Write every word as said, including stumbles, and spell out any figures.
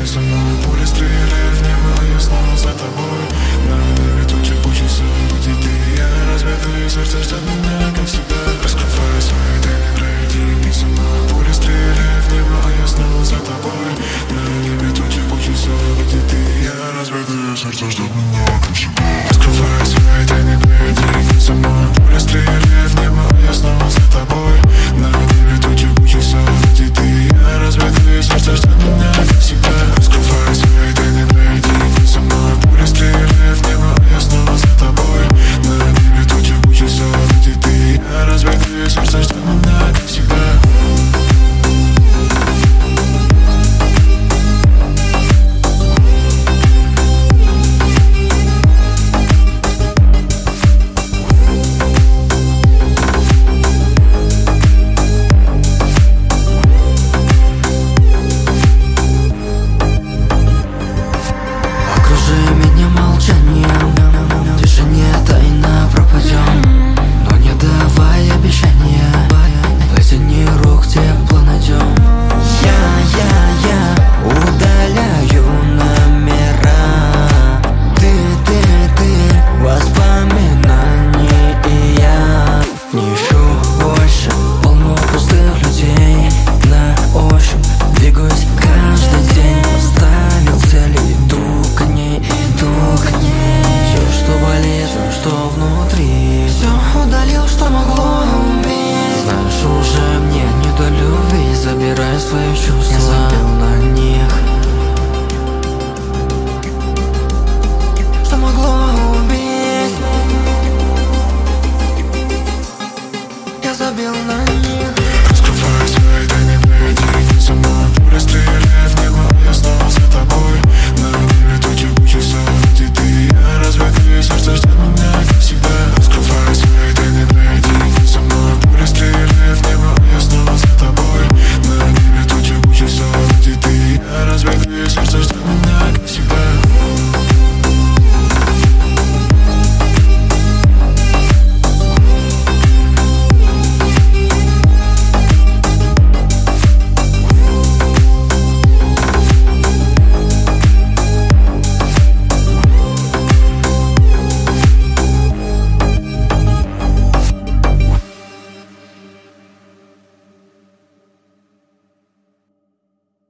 со мной. Пули стреляют в небо, а я снова за тобой. На небе тучек учится, где ты и я. Разбитые сердца ждет меня, как всегда. Раскрывая свои тайны, пройди вместе со мной. Пули стреляют в небо, а я снова за тобой. На небе тучек учится, где ты и я. Разбитые сердца ждет меня, как всегда. Раскрывая свои тайны, пройди вместе со мной. Пули стреляют в небо, а я снова за тобой. На небе тучек учится, где ты и я. Разбитые сердца ждет меня, как всегда. Раскрывая свои тайны, пройди вместе со мной. Пули стреляют в небо, а я снова за тобой. На небе тучек учится, где ты и я. Разбитые сердца ждет меня, как всегда. Свои чувства.